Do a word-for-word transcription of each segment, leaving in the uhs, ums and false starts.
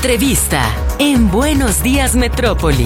Entrevista en Buenos Días Metrópoli.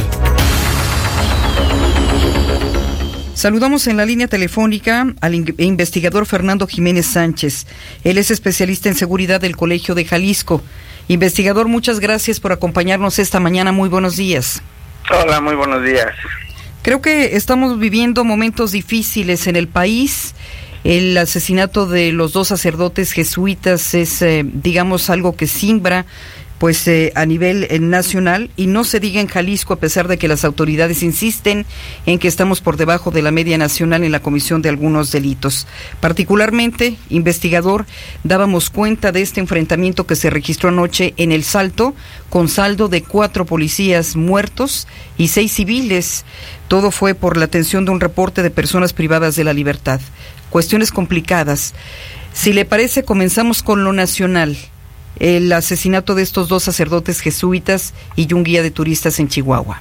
Saludamos en la línea telefónica al investigador Fernando Jiménez Sánchez. Él es especialista en seguridad del Colegio de Jalisco. Investigador, muchas gracias por acompañarnos esta mañana. Muy buenos días. Hola, muy buenos días. Creo que estamos viviendo momentos difíciles en el país. El asesinato de los dos sacerdotes jesuitas es, eh, digamos, algo que simbra pues eh, a nivel eh, nacional, y no se diga en Jalisco, a pesar de que las autoridades insisten en que estamos por debajo de la media nacional en la comisión de algunos delitos. Particularmente, investigador, dábamos cuenta de este enfrentamiento que se registró anoche en El Salto, con saldo de cuatro policías muertos y seis civiles. Todo fue por la atención de un reporte de personas privadas de la libertad. Cuestiones complicadas. Si le parece, comenzamos con lo nacional. El asesinato de estos dos sacerdotes jesuitas y un guía de turistas en Chihuahua.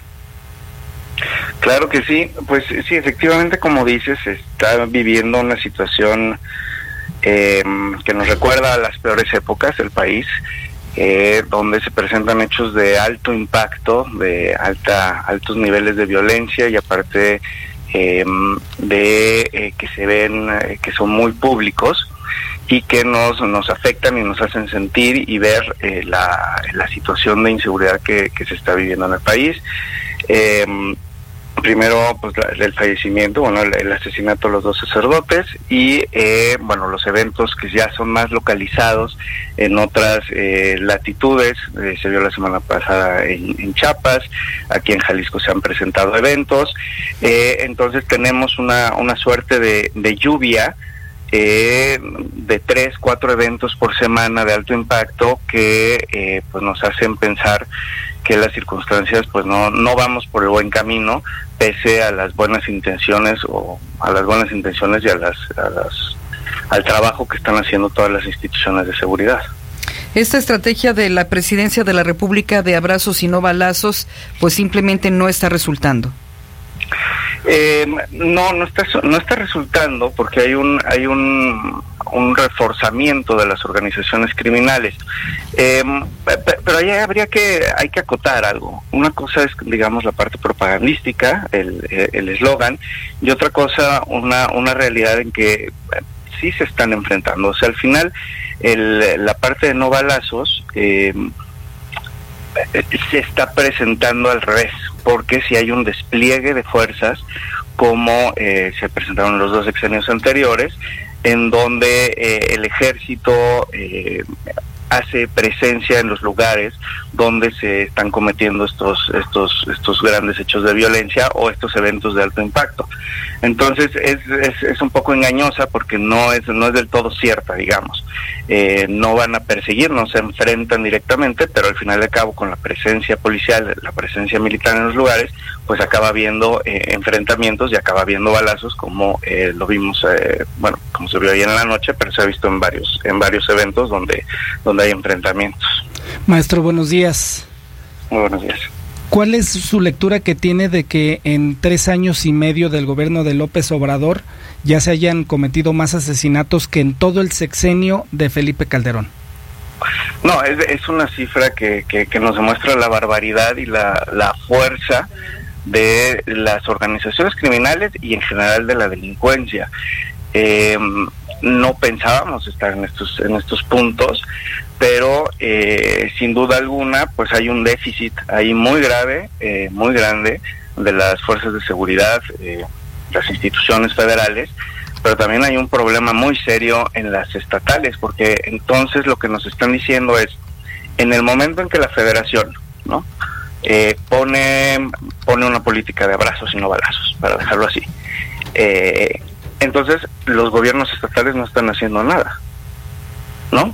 Claro que sí, pues sí, efectivamente, como dices, está viviendo una situación eh, que nos recuerda a las peores épocas del país, eh, donde se presentan hechos de alto impacto, de alta altos niveles de violencia y aparte eh, de eh, que se ven, eh, que son muy públicos y que nos nos afectan y nos hacen sentir y ver eh, la, la situación de inseguridad que, que se está viviendo en el país. Eh, primero, pues la, el fallecimiento, bueno, el, el asesinato de los dos sacerdotes y, eh, bueno, los eventos que ya son más localizados en otras eh, latitudes. Eh, se vio la semana pasada en, en Chiapas, aquí en Jalisco se han presentado eventos. Eh, entonces tenemos una, una suerte de, de lluvia Eh, de tres, cuatro eventos por semana de alto impacto que eh, pues nos hacen pensar que las circunstancias pues no no vamos por el buen camino, pese a las buenas intenciones o a las buenas intenciones y a las, a las al trabajo que están haciendo todas las instituciones de seguridad. Esta estrategia de la Presidencia de la República de abrazos y no balazos pues simplemente no está resultando. Eh, no, no está no está resultando porque hay un hay un un reforzamiento de las organizaciones criminales. Eh, pero ahí habría que hay que acotar algo. Una cosa es, digamos, la parte propagandística, el el eslogan, y otra cosa una una realidad en que sí se están enfrentando. O sea, al final el, la parte de no balazos eh, se está presentando al revés, porque si hay un despliegue de fuerzas, como eh, se presentaron en los dos sexenios anteriores, en donde eh, el ejército eh, hace presencia en los lugares donde se están cometiendo estos estos estos grandes hechos de violencia o estos eventos de alto impacto. Entonces es es, es un poco engañosa porque no es no es del todo cierta, digamos. Eh, no van a perseguir, no se enfrentan directamente, pero al final de cabo, con la presencia policial, la presencia militar en los lugares, pues acaba habiendo eh, enfrentamientos y acaba habiendo balazos, como eh, lo vimos, eh, bueno, como se vio ayer en la noche, pero se ha visto en varios en varios eventos donde donde hay enfrentamientos. Maestro, buenos días. Muy buenos días. ¿Cuál es su lectura que tiene de que en tres años y medio del gobierno de López Obrador ya se hayan cometido más asesinatos que en todo el sexenio de Felipe Calderón? No, es, es una cifra que, que, que nos demuestra la barbaridad y la, la fuerza de las organizaciones criminales y en general de la delincuencia. Eh, no pensábamos estar en estos en estos puntos, pero eh, sin duda alguna pues hay un déficit ahí muy grave, eh, muy grande, de las fuerzas de seguridad, eh, las instituciones federales, pero también hay un problema muy serio en las estatales, porque entonces lo que nos están diciendo es, en el momento en que la federación, ¿no?, eh, pone pone una política de abrazos y no balazos, para dejarlo así, eh, entonces los gobiernos estatales no están haciendo nada, ¿no?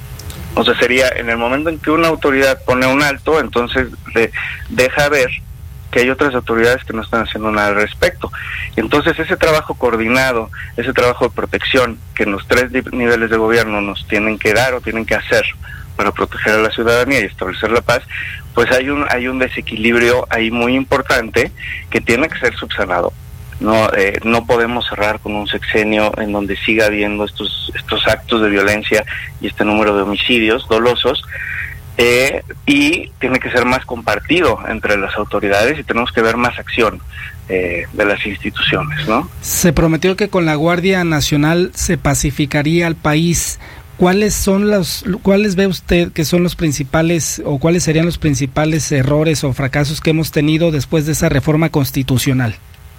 O sea, sería en el momento en que una autoridad pone un alto, entonces de, deja ver que hay otras autoridades que no están haciendo nada al respecto. Entonces ese trabajo coordinado, ese trabajo de protección que en los tres niveles de gobierno nos tienen que dar o tienen que hacer para proteger a la ciudadanía y establecer la paz, pues hay un hay un desequilibrio ahí muy importante que tiene que ser subsanado. No eh, no podemos cerrar con un sexenio en donde siga habiendo estos estos actos de violencia y este número de homicidios dolosos, eh, y tiene que ser más compartido entre las autoridades y tenemos que ver más acción eh, de las instituciones, ¿no? Se prometió que con la Guardia Nacional se pacificaría al país. ¿Cuáles son los, cuáles ve usted que son los principales o cuáles serían los principales errores o fracasos que hemos tenido después de esa reforma constitucional?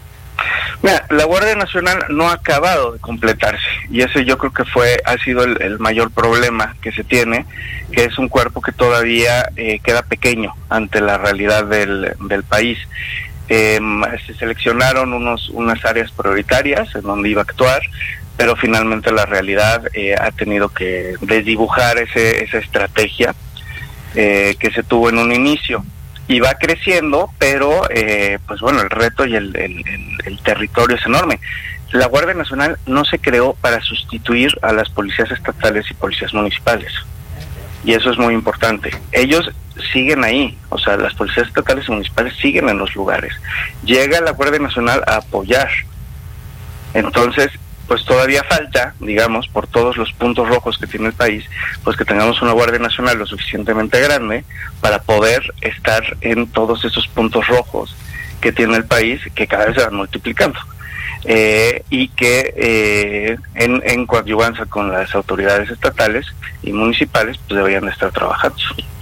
Mira, la Guardia Nacional no ha acabado de completarse y ese yo creo que fue ha sido el, el mayor problema que se tiene, que es un cuerpo que todavía eh, queda pequeño ante la realidad del, del país. Eh, se seleccionaron unos unas áreas prioritarias en donde iba a actuar, pero finalmente la realidad eh, ha tenido que desdibujar ese, esa estrategia eh, que se tuvo en un inicio. Y va creciendo, pero eh, pues bueno, el reto y el, el, el, el territorio es enorme. La Guardia Nacional no se creó para sustituir a las policías estatales y policías municipales. Y eso es muy importante. Ellos siguen ahí, o sea, las policías estatales y municipales siguen en los lugares. Llega la Guardia Nacional a apoyar. Entonces, pues todavía falta, digamos, por todos los puntos rojos que tiene el país, pues que tengamos una Guardia Nacional lo suficientemente grande para poder estar en todos esos puntos rojos que tiene el país, que cada vez se van multiplicando, eh, y que eh, en, en coadyuvancia con las autoridades estatales y municipales, pues deberían estar trabajando.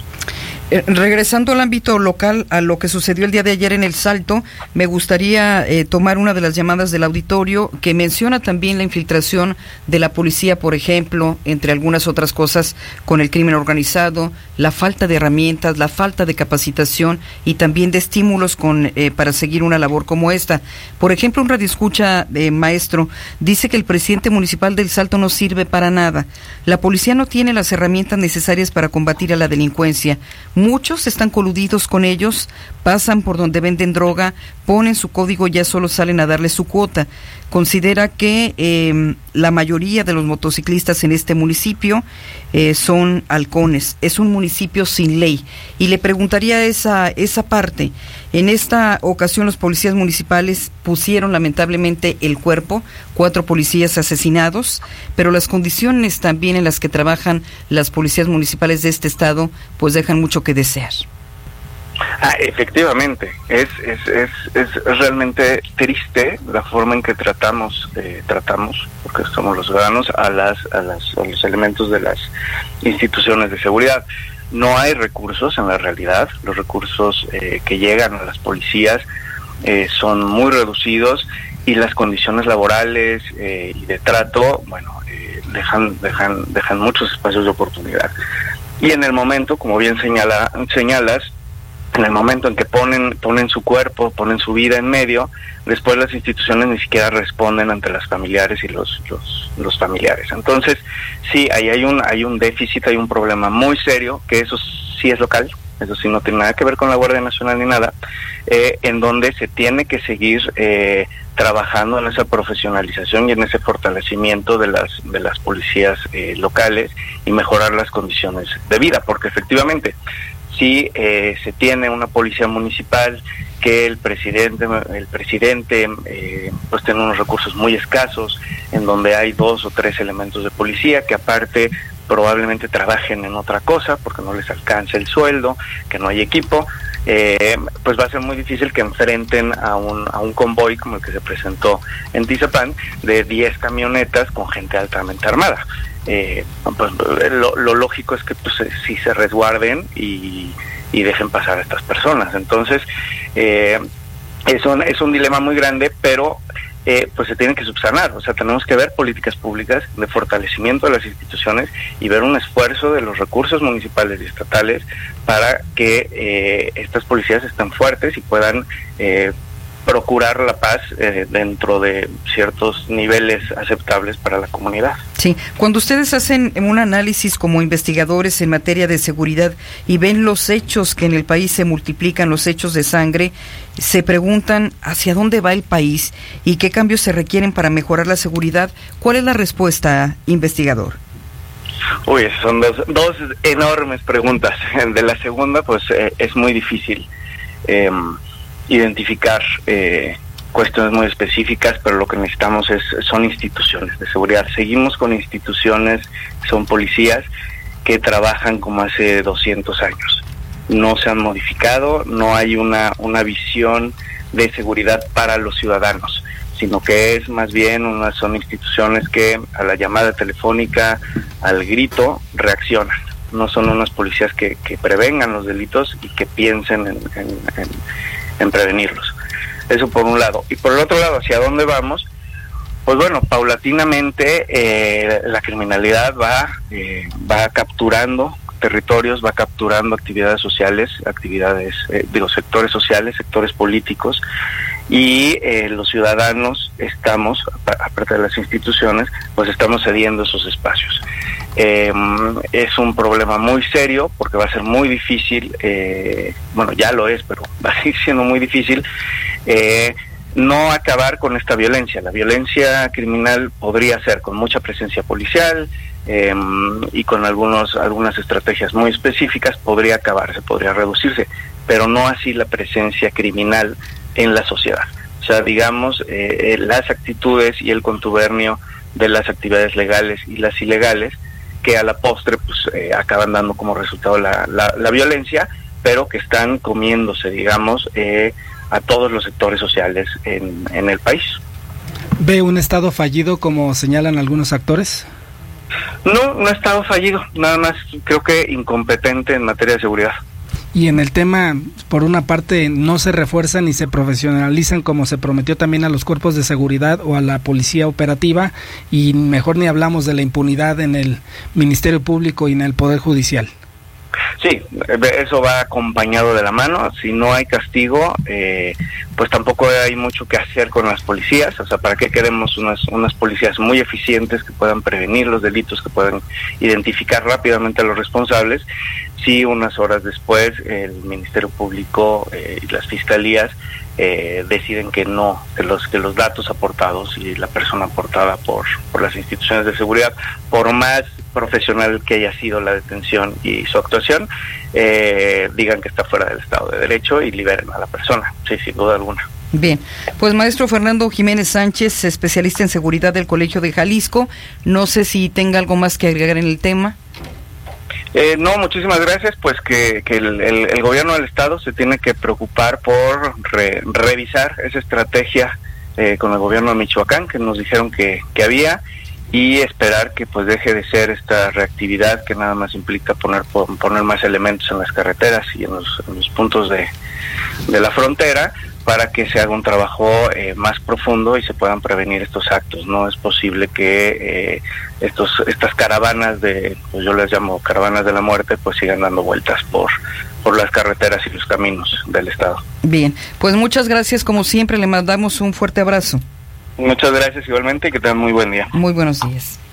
Eh, regresando al ámbito local, a lo que sucedió el día de ayer en El Salto, me gustaría eh, tomar una de las llamadas del auditorio que menciona también la infiltración de la policía, por ejemplo, entre algunas otras cosas, con el crimen organizado, la falta de herramientas, la falta de capacitación y también de estímulos con eh, para seguir una labor como esta. Por ejemplo, un radioescucha, eh, maestro, dice que el presidente municipal del Salto no sirve para nada. La policía no tiene las herramientas necesarias para combatir a la delincuencia. Muchos están coludidos con ellos, pasan por donde venden droga, ponen su código y ya solo salen a darle su cuota. Considera que eh, la mayoría de los motociclistas en este municipio eh, son halcones. Es un municipio sin ley. Y le preguntaría esa, esa parte. En esta ocasión los policías municipales pusieron lamentablemente el cuerpo, cuatro policías asesinados, pero las condiciones también en las que trabajan las policías municipales de este estado pues dejan mucho que desear. Ah, efectivamente, es, es, es, es realmente triste la forma en que tratamos, eh, tratamos, porque somos los ciudadanos, a, las, a, las, a los elementos de las instituciones de seguridad. No hay recursos en la realidad, los recursos eh, que llegan a las policías eh, son muy reducidos y las condiciones laborales eh, y de trato, bueno, eh, dejan, dejan, dejan muchos espacios de oportunidad. Y en el momento, como bien señala, señalas, en el momento en que ponen ponen su cuerpo, ponen su vida en medio, después las instituciones ni siquiera responden ante las familiares y los los, los familiares. Entonces, sí, ahí hay un hay un déficit, hay un problema muy serio, que eso sí es local, eso sí no tiene nada que ver con la Guardia Nacional ni nada, eh, en donde se tiene que seguir eh, trabajando en esa profesionalización y en ese fortalecimiento de las de las policías eh, locales y mejorar las condiciones de vida, porque efectivamente si eh, se tiene una policía municipal que el presidente el presidente eh, pues tiene unos recursos muy escasos, en donde hay dos o tres elementos de policía que aparte probablemente trabajen en otra cosa porque no les alcanza el sueldo, que no hay equipo, eh, pues va a ser muy difícil que enfrenten a un a un convoy como el que se presentó en Tizapán de diez camionetas con gente altamente armada. Eh, pues lo, lo lógico es que pues sí se resguarden y, y dejen pasar a estas personas. Entonces eh, es, un, es un dilema muy grande, pero eh, pues se tiene que subsanar. O sea, tenemos que ver políticas públicas de fortalecimiento de las instituciones y ver un esfuerzo de los recursos municipales y estatales para que eh, estas policías estén fuertes y puedan eh, procurar la paz eh, dentro de ciertos niveles aceptables para la comunidad. Sí, cuando ustedes hacen un análisis como investigadores en materia de seguridad y ven los hechos que en el país se multiplican, los hechos de sangre, se preguntan hacia dónde va el país y qué cambios se requieren para mejorar la seguridad. ¿Cuál es la respuesta, investigador? Uy, son dos, dos enormes preguntas. De la segunda, pues eh, es muy difícil eh, identificar eh, cuestiones muy específicas, pero lo que necesitamos es son instituciones de seguridad. Seguimos con instituciones, son policías que trabajan como hace doscientos años. No se han modificado, no hay una, una visión de seguridad para los ciudadanos, sino que es más bien unas son instituciones que a la llamada telefónica, al grito, reaccionan. No son unas policías que, que prevengan los delitos y que piensen en, en, en, en prevenirlos. Eso por un lado. Y por el otro lado, ¿hacia dónde vamos? Pues bueno, paulatinamente eh, la criminalidad va, eh, va capturando territorios, va capturando actividades sociales, actividades, eh, digo, sectores sociales, sectores políticos, y eh, los ciudadanos estamos, aparte de las instituciones, pues estamos cediendo esos espacios. Eh, es un problema muy serio porque va a ser muy difícil, eh, bueno, ya lo es, pero va a seguir siendo muy difícil eh, no acabar con esta violencia. La violencia criminal podría ser con mucha presencia policial, Eh, y con algunos algunas estrategias muy específicas podría acabarse, podría reducirse, pero no así la presencia criminal en la sociedad. O sea, digamos, eh, las actitudes y el contubernio de las actividades legales y las ilegales, que a la postre pues eh, acaban dando como resultado la, la, la violencia, pero que están comiéndose, digamos, eh, a todos los sectores sociales en, en el país. ¿Ve un Estado fallido como señalan algunos actores? No, no ha estado fallido, nada más creo que incompetente en materia de seguridad. Y en el tema, por una parte, no se refuerzan ni se profesionalizan como se prometió también a los cuerpos de seguridad o a la policía operativa, y mejor ni hablamos de la impunidad en el Ministerio Público y en el Poder Judicial. Sí, eso va acompañado de la mano. Si no hay castigo, eh, pues tampoco hay mucho que hacer con las policías. O sea, ¿para qué queremos unas, unas policías muy eficientes que puedan prevenir los delitos, que puedan identificar rápidamente a los responsables? Si unas horas después el Ministerio Público eh, y las fiscalías eh, deciden que no, que los que los datos aportados y la persona aportada por, por las instituciones de seguridad, por más profesional que haya sido la detención y su actuación, eh, digan que está fuera del Estado de Derecho y liberen a la persona, sí, sin duda alguna. Bien, pues maestro Fernando Jiménez Sánchez, especialista en seguridad del Colegio de Jalisco, no sé si tenga algo más que agregar en el tema. Eh, no, muchísimas gracias, pues que, que el, el, el gobierno del Estado se tiene que preocupar por re, revisar esa estrategia eh, con el gobierno de Michoacán, que nos dijeron que, que había, y esperar que pues deje de ser esta reactividad que nada más implica poner poner más elementos en las carreteras y en los, en los puntos de, de la frontera, para que se haga un trabajo eh, más profundo y se puedan prevenir estos actos. No es posible que eh, estos estas caravanas de, pues yo les llamo caravanas de la muerte, pues sigan dando vueltas por por las carreteras y los caminos del Estado. Bien, pues muchas gracias, como siempre le mandamos un fuerte abrazo. Muchas gracias igualmente y que tengan muy buen día. Muy buenos días.